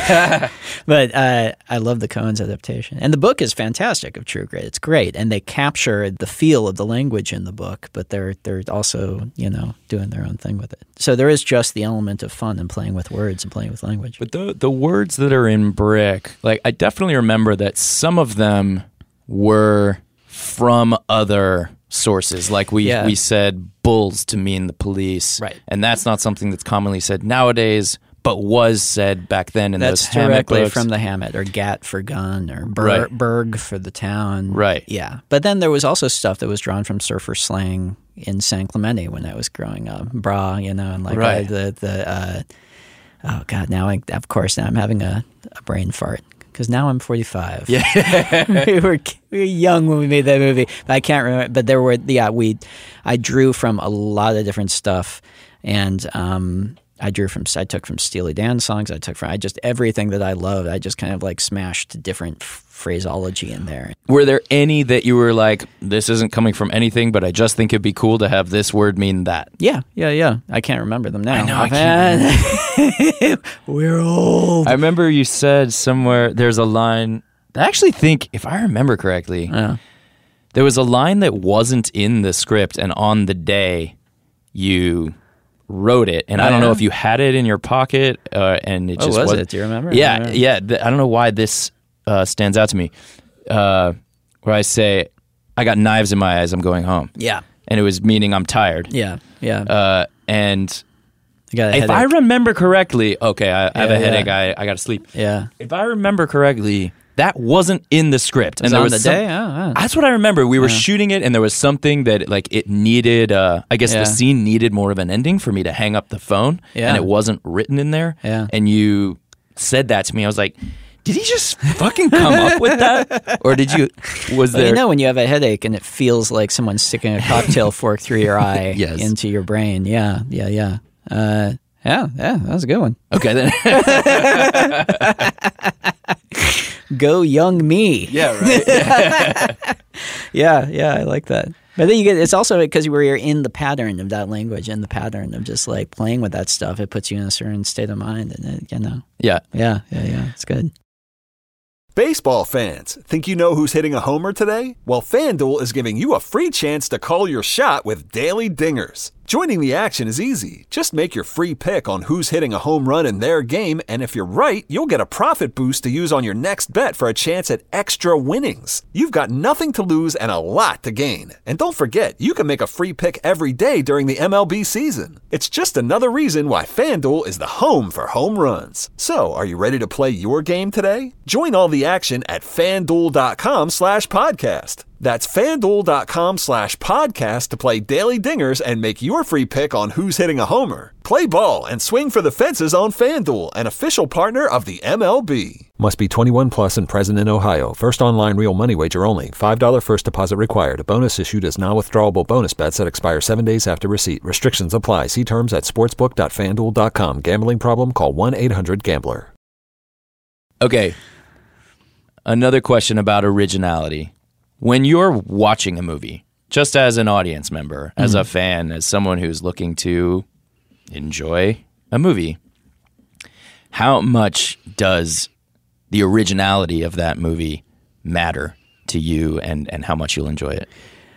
But I love the Coens adaptation. And the book is fantastic of True Grit. It's great. And they capture the feel of the language in the book, but they're also, doing their own thing with it. So there is just the element of fun and playing with words and playing with language. But the words that are in Brick, like I definitely remember that some of them were from other sources. Like we said bulls to mean the police. Right. And that's not something that's commonly said nowadays, but was said back then in those Hammett directly books. From the Hammett, or Gat for gun, or Right. Berg for the town. Right. Yeah. But then there was also stuff that was drawn from surfer slang in San Clemente when I was growing up. Bra, and like Right. oh God, now I'm having a brain fart. Because now I'm 45. Yeah. we were young when we made that movie. But I can't remember. But there were, I drew from a lot of different stuff. And I took from Steely Dan songs. I just everything that I loved. I just kind of like smashed different phraseology in there. Were there any that you were like, this isn't coming from anything, but I just think it'd be cool to have this word mean that? Yeah. I can't remember them now. I know, I can't. We're old. I remember you said somewhere, there's a line, I actually think, if I remember correctly, there was a line that wasn't in the script, and on the day you wrote it, and I don't know if you had it in your pocket, and it just was it? Do you remember? Yeah. I don't know why this stands out to me, where I say, I got knives in my eyes, I'm going home. Yeah. And it was meaning I'm tired. Yeah. And got a if headache. I remember correctly, okay, I have a headache, I got to sleep. Yeah. If I remember correctly, that wasn't in the script. And there was day? That's what I remember. We were shooting it, and there was something that like it needed, I guess the scene needed more of an ending for me to hang up the phone, and it wasn't written in there. Yeah. And you said that to me. I was like, did he just fucking come up with that? Or was there... when you have a headache and it feels like someone's sticking a cocktail fork through your eye into your brain. Yeah. That was a good one. Okay, then. Go young me. Yeah, right. Yeah, I like that. But then it's also because you're in the pattern of that language and the pattern of just like playing with that stuff. It puts you in a certain state of mind, and Yeah. Yeah, it's good. Baseball fans, think you know who's hitting a homer today? Well, FanDuel is giving you a free chance to call your shot with Daily Dingers. Joining the action is easy. Just make your free pick on who's hitting a home run in their game, and if you're right, you'll get a profit boost to use on your next bet for a chance at extra winnings. You've got nothing to lose and a lot to gain. And don't forget, you can make a free pick every day during the MLB season. It's just another reason why FanDuel is the home for home runs. So, are you ready to play your game today? Join all the action at FanDuel.com/podcast. That's FanDuel.com/podcast to play Daily Dingers and make your free pick on who's hitting a homer. Play ball and swing for the fences on FanDuel, an official partner of the MLB. Must be 21 plus and present in Ohio. First online real money wager only. $5 first deposit required. A bonus issued as non-withdrawable bonus bets that expire 7 days after receipt. Restrictions apply. See terms at sportsbook.fanduel.com. Gambling problem? Call 1-800-GAMBLER. Okay. Another question about originality. When you're watching a movie, just as an audience member, as a fan, as someone who's looking to enjoy a movie, how much does the originality of that movie matter to you and how much you'll enjoy it?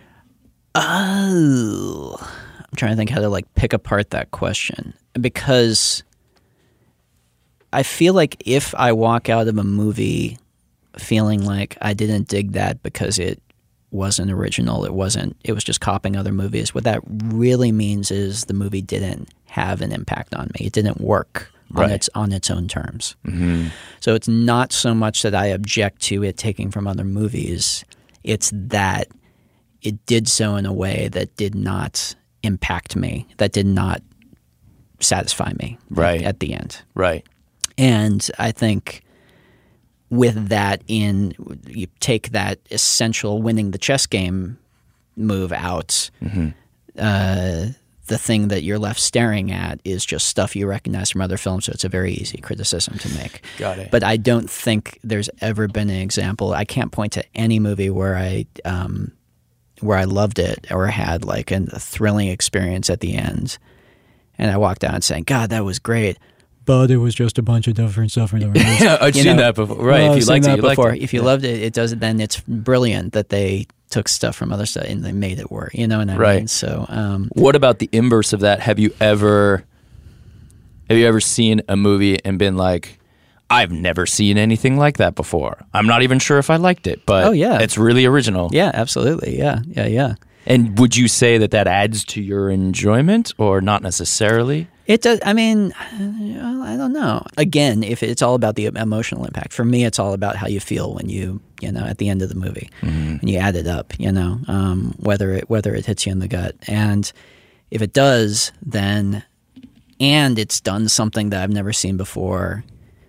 Oh, I'm trying to think how to pick apart that question, because I feel like if I walk out of a movie feeling like I didn't dig that because it wasn't original, it was just copying other movies, what that really means is the movie didn't have an impact on me. It didn't work on its own terms. Mm-hmm. So it's not so much that I object to it taking from other movies, it's that it did so in a way that did not impact me, that did not satisfy me at the end. Right. And I think with that you take that essential winning the chess game move out, the thing that you're left staring at is just stuff you recognize from other films, so it's a very easy criticism to make. Got it. But I don't think there's ever been an example. I can't point to any movie where I loved it or had a thrilling experience at the end, and I walked out saying, "God, that was great." But it was just a bunch of different stuff. Yeah, I've seen that before. Right, if you liked it, you liked it. If you loved it, it does. Then it's brilliant that they took stuff from other stuff and they made it work. You know what I mean? So, what about the inverse of that? Have you ever seen a movie and been like, I've never seen anything like that before. I'm not even sure if I liked it, but it's really original. Yeah, absolutely. Yeah. And would you say that adds to your enjoyment or not necessarily? It does. I mean, I don't know. Again, if it's all about the emotional impact. For me, it's all about how you feel when you at the end of the movie, and you add it up, whether it hits you in the gut. And if it does, then, and it's done something that I've never seen before,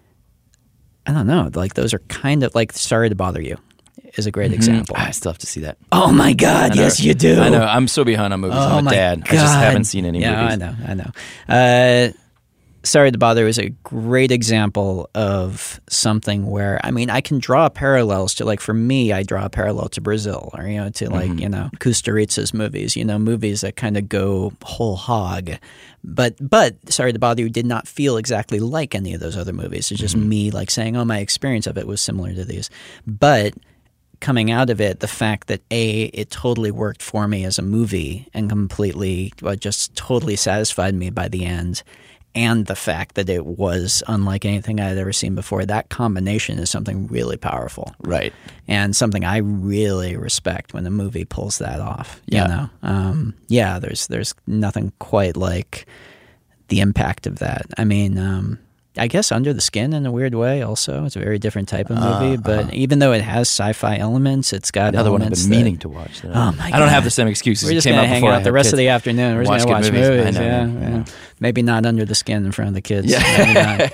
I don't know. Those are kind of Sorry to Bother You is a great example. I still have to see that. Oh my God! Yes, you do. I know. I'm so behind on movies. I'm a dad. God. I just haven't seen any movies. I know. Sorry to Bother is a great example of something where, I mean, I can draw parallels to, for me, I draw a parallel to Brazil or, to Kusturica's movies, movies that kind of go whole hog. But Sorry to Bother You did not feel exactly like any of those other movies. It's just me saying, oh, my experience of it was similar to these. But coming out of it, the fact that it totally worked for me as a movie and completely, just totally satisfied me by the end, and the fact that it was unlike anything I had ever seen before, that combination is something really powerful. Right. And something I really respect when a movie pulls that off. Yeah. There's nothing quite like the impact of that. I mean, I guess Under the Skin in a weird way also. It's a very different type of movie, but even though it has sci-fi elements, it's got another elements one I've been meaning to watch. Oh my God. I don't have the same excuses. We're just going to hang out the rest of the afternoon. We're just going to watch movies. I know. Yeah. Maybe not Under the Skin in front of the kids. Yeah.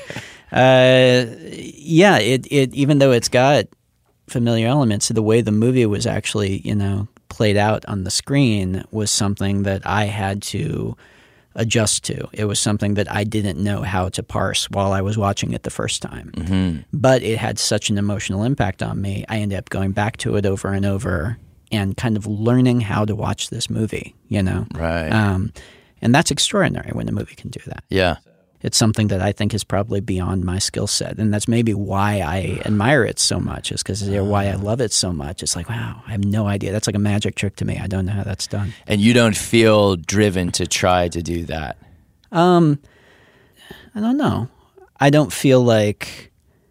Maybe not. It even though it's got familiar elements, the way the movie was actually, played out on the screen was something that I had to adjust to. It was something that I didn't know how to parse while I was watching it the first time. Mm-hmm. But it had such an emotional impact on me, I ended up going back to it over and over and kind of learning how to watch this movie, Right. And that's extraordinary when a movie can do that. Yeah. It's something that I think is probably beyond my skill set. And that's maybe why I admire it so much, is because why I love it so much. It's like, wow, I have no idea. That's like a magic trick to me. I don't know how that's done. And you don't feel driven to try to do that? I don't know. I don't feel like...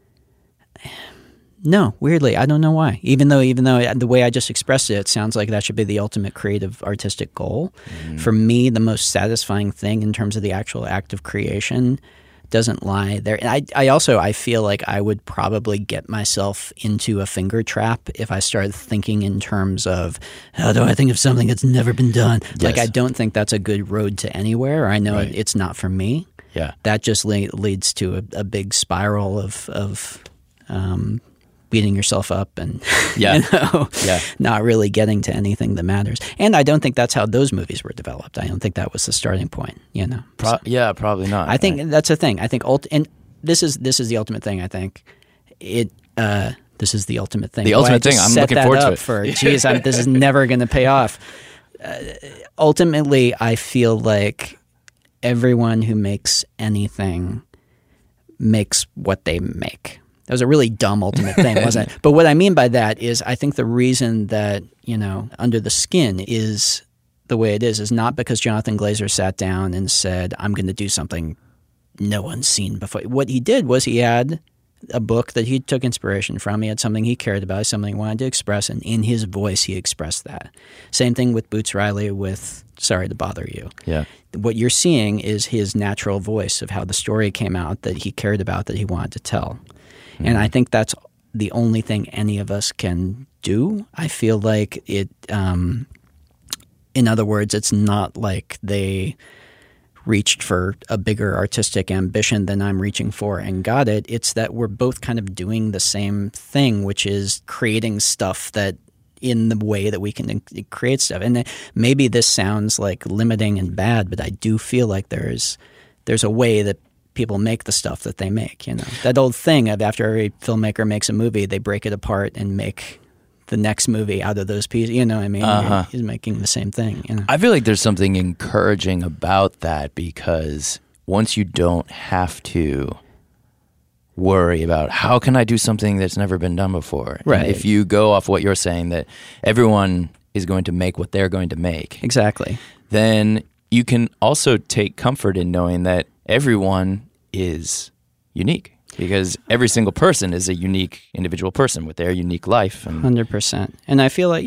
No, weirdly, I don't know why. Even though the way I just expressed it sounds like that should be the ultimate creative artistic goal. For me, the most satisfying thing in terms of the actual act of creation doesn't lie there. And I feel like I would probably get myself into a finger trap if I started thinking in terms of, how do I think of something that's never been done? Yes. Like, I don't think that's a good road to anywhere. I know Right. it's not for me. Yeah. That just leads to a big spiral of beating yourself up and not really getting to anything that matters. And I don't think that's how those movies were developed. I don't think that was the starting point. Probably not. I think that's the thing. I think and this is the ultimate thing. I think this is the ultimate thing. The ultimate thing. I'm looking forward to it. Geez, this is never going to pay off. Ultimately, I feel like everyone who makes anything makes what they make. That was a really dumb ultimate thing, wasn't it? But what I mean by that is I think the reason that, Under the Skin is the way it is not because Jonathan Glazer sat down and said, I'm going to do something no one's seen before. What he did was he had a book that he took inspiration from. He had something he cared about, something he wanted to express, and in his voice he expressed that. Same thing with Boots Riley with Sorry to Bother You. Yeah. What you're seeing is his natural voice of how the story came out that he cared about, that he wanted to tell. And I think that's the only thing any of us can do. I feel like it, in other words, it's not like they reached for a bigger artistic ambition than I'm reaching for and got it. It's that we're both kind of doing the same thing, which is creating stuff that in the way that we can create stuff. And maybe this sounds like limiting and bad, but I do feel like there's a way that people make the stuff that they make, That old thing of after every filmmaker makes a movie, they break it apart and make the next movie out of those pieces. You know what I mean? Uh-huh. He's making the same thing. I feel like there's something encouraging about that, because once you don't have to worry about how can I do something that's never been done before. Right. And if you go off what you're saying, that everyone is going to make what they're going to make. Exactly. Then you can also take comfort in knowing that everyone is unique, because every single person is a unique individual person with their unique life. 100%. And I feel like,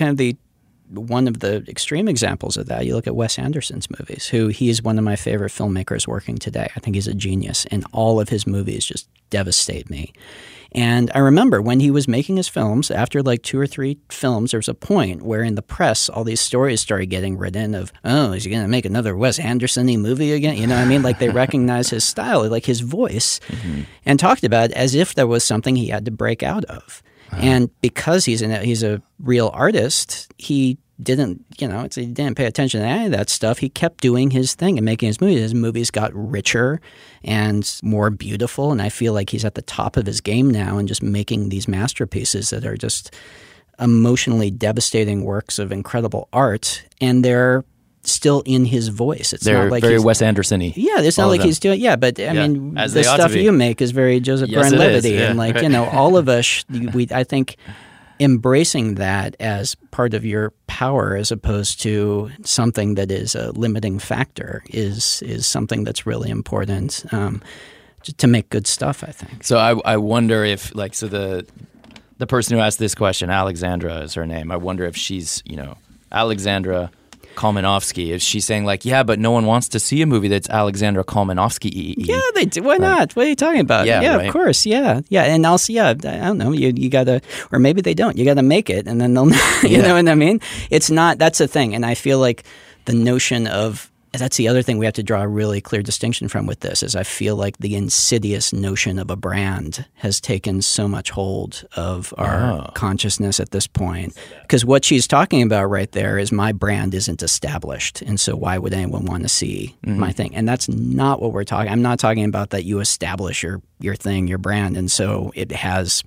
one of the extreme examples of that, you look at Wes Anderson's movies, he's one of my favorite filmmakers working today. I think he's a genius, and all of his movies just devastate me. And I remember when he was making his films, after like 2 or 3 films, there was a point where in the press, all these stories started getting written of, oh, is he going to make another Wes Anderson-y movie again? You know what I mean? Like they recognized his style, like his voice, and talked about it as if there was something he had to break out of. And because he's a real artist, he didn't pay attention to any of that stuff. He kept doing his thing and making his movies. His movies got richer and more beautiful, and I feel like he's at the top of his game now and just making these masterpieces that are just emotionally devastating works of incredible art, and they're still in his voice. They're not like very Wes Anderson-y. Yeah, it's not like he's doing. Yeah, but I mean, as the they ought stuff to be. you make is very Joseph Yes, it is. Gordon-Levitt, Yeah. and like all of us, I think embracing that as part of your power as opposed to something that is a limiting factor is something that's really important to make good stuff, I think. So I wonder if, the person who asked this question, Alexandra is her name, I wonder if she's, Alexandra Kolmanovsky, is she saying but no one wants to see a movie that's Alexandra Kolmanovsky? Yeah, they do. Why not? What are you talking about? Yeah, right. Of course. Yeah. And also, I don't know. You gotta, or maybe they don't. You gotta make it, and then they'll. You know what I mean? It's not. That's the thing, and I feel like the notion of. That's the other thing we have to draw a really clear distinction from with this is I feel like the insidious notion of a brand has taken so much hold of our consciousness at this point. Because what she's talking about right there is my brand isn't established, and so why would anyone want to see my thing? And that's not what we're talking. I'm not talking about that you establish your thing, your brand, and so it has...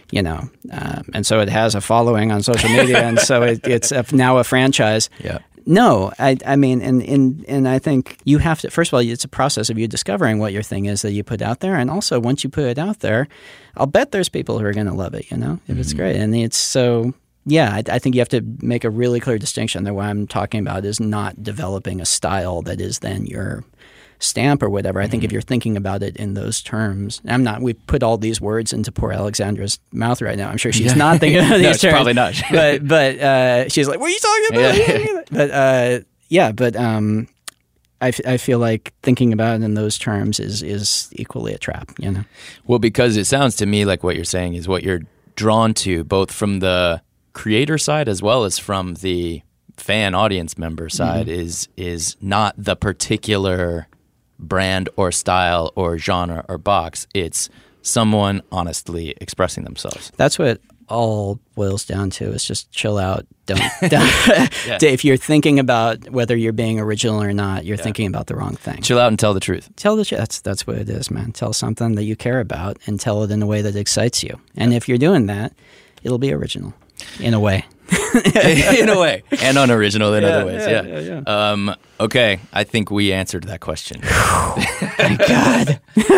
and so it has a following on social media, and so it's now a franchise. Yeah. No, I mean, and I think you have to, first of all, it's a process of you discovering what your thing is that you put out there. And also, once you put it out there, I'll bet there's people who are going to love it, if it's great. And it's so, yeah, I think you have to make a really clear distinction that what I'm talking about is not developing a style that is then your stamp or whatever. I think if you're thinking about it in those terms, we put all these words into poor Alexandra's mouth right now. I'm sure she's not thinking about these terms. Probably not. but she's like, what are you talking about? But I feel like thinking about it in those terms is equally a trap, Well, because it sounds to me like what you're saying is what you're drawn to, both from the creator side as well as from the fan audience member side, is not the particular brand or style or genre or box. It's someone honestly expressing themselves. That's what all boils down to, is just chill out. Don't if you're thinking about whether you're being original or not, you're thinking about the wrong thing. Chill out and tell the truth. Tell the truth. That's what it is, man. Tell something that you care about and tell it in a way that excites you. And if you're doing that, it'll be original in a way. In a way, and unoriginal in other ways. Yeah. Okay, I think we answered that question. Thank God.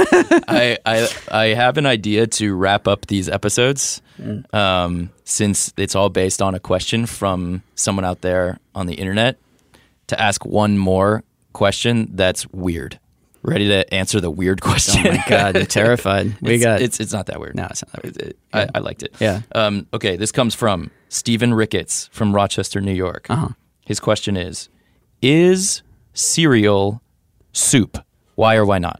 I have an idea to wrap up these episodes, since it's all based on a question from someone out there on the internet, to ask one more question that's weird. Ready to answer the weird question? Oh my God, you're terrified. It's not that weird. No, it's not that weird. I liked it. Yeah. Okay, this comes from Stephen Ricketts from Rochester, New York. His question is cereal soup? Why or why not?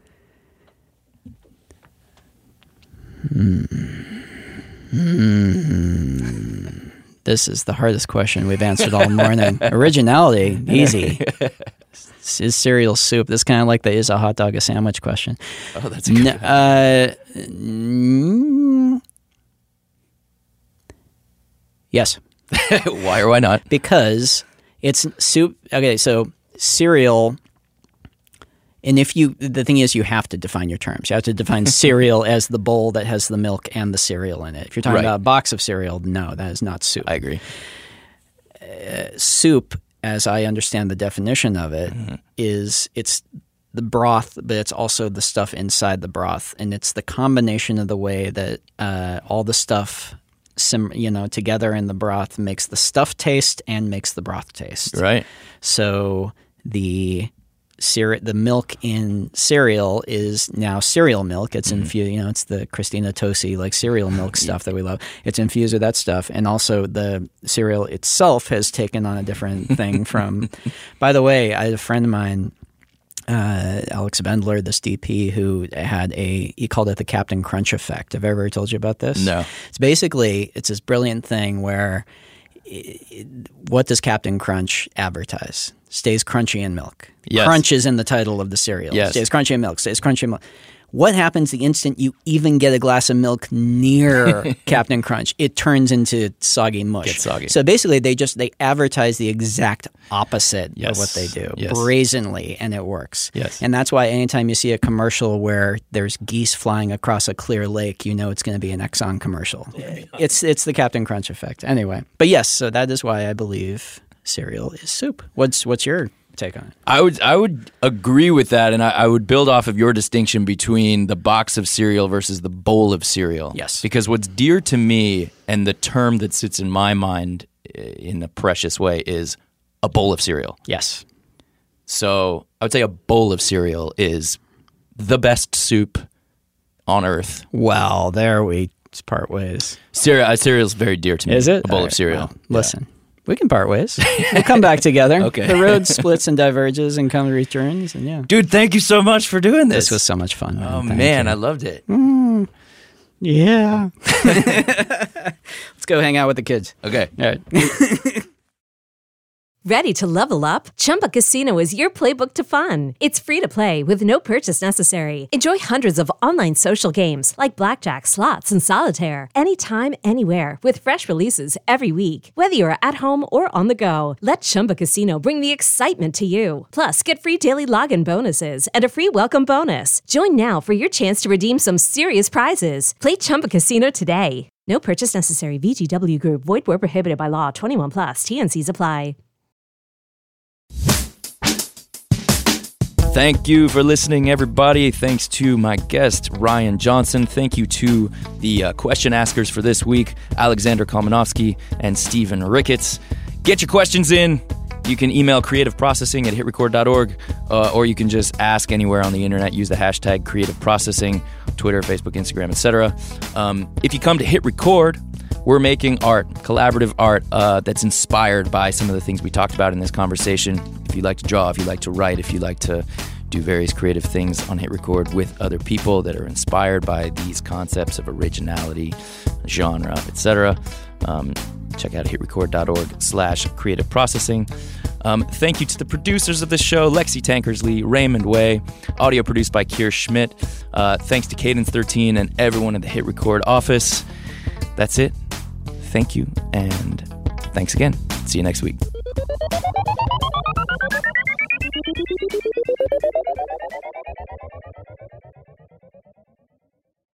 This is the hardest question we've answered all morning. Originality, easy. Is cereal soup? This is kind of like the is a hot dog a sandwich question. Oh, that's good. Yes. Why or why not? Because it's soup. Okay, so cereal. And the thing is, you have to define your terms. You have to define cereal as the bowl that has the milk and the cereal in it. If you're talking about a box of cereal, no, that is not soup. I agree. Soup, as I understand the definition of it, it's the broth, but it's also the stuff inside the broth, and it's the combination of the way that all the stuff, together in the broth makes the stuff taste and makes the broth taste. Right. So the milk in cereal is now cereal milk. It's infused. It's the Christina Tosi cereal milk stuff that we love. It's infused with that stuff, and also the cereal itself has taken on a different thing from. By the way, I had a friend of mine, Alex Bendler, this DP, who he called it the Captain Crunch effect. Have I ever told you about this? No. It's basically this brilliant thing where what does Captain Crunch advertise? Stays crunchy in milk. Yes. Crunch is in the title of the cereal. Yes. Stays crunchy in milk. Stays crunchy in milk. What happens the instant you even get a glass of milk near Captain Crunch? It turns into soggy mush. Gets soggy. So basically, they advertise the exact opposite of what they do, brazenly, and it works. Yes. And that's why anytime you see a commercial where there's geese flying across a clear lake, you know it's going to be an Exxon commercial. It's the Captain Crunch effect. Anyway, but yes, so that is why I believe cereal is soup. What's your take on it? I would agree with that, and I would build off of your distinction between the box of cereal versus the bowl of cereal. Yes. Because what's dear to me, and the term that sits in my mind in a precious way, is a bowl of cereal. Yes. So I would say a bowl of cereal is the best soup on earth. Well, there we part ways. Cereal's very dear to me. Is it? A bowl of cereal. Well, listen. We can part ways. We'll come back together. Okay. The road splits and diverges and comes returns. And yeah. Dude, thank you so much for doing this. This was so much fun. Oh, man, I loved it. Yeah. Let's go hang out with the kids. Okay. All right. Ready to level up? Chumba Casino is your playbook to fun. It's free to play with no purchase necessary. Enjoy hundreds of online social games like blackjack, slots, and solitaire anytime, anywhere with fresh releases every week. Whether you're at home or on the go, let Chumba Casino bring the excitement to you. Plus, get free daily login bonuses and a free welcome bonus. Join now for your chance to redeem some serious prizes. Play Chumba Casino today. No purchase necessary. VGW Group. Void where prohibited by law. 21+. TNCs apply. Thank you for listening, everybody. Thanks to my guest, Ryan Johnson. Thank you to the question askers for this week, Alexander Kalmanovsky and Stephen Ricketts. Get your questions in. You can email creativeprocessing@hitrecord.org, or you can just ask anywhere on the internet. Use the hashtag Creative Processing, Twitter, Facebook, Instagram, etc. If you come to Hit Record, we're making art, collaborative art that's inspired by some of the things we talked about in this conversation. If you like to draw, if you like to write, if you like to do various creative things on Hit Record with other people that are inspired by these concepts of originality, genre, etc., check out hitrecord.org/creative processing. Thank you to the producers of the show, Lexi Tankersley, Raymond Way, audio produced by Kier Schmidt. Thanks to Cadence 13 and everyone at the Hit Record office. That's it. Thank you, and thanks again. See you next week.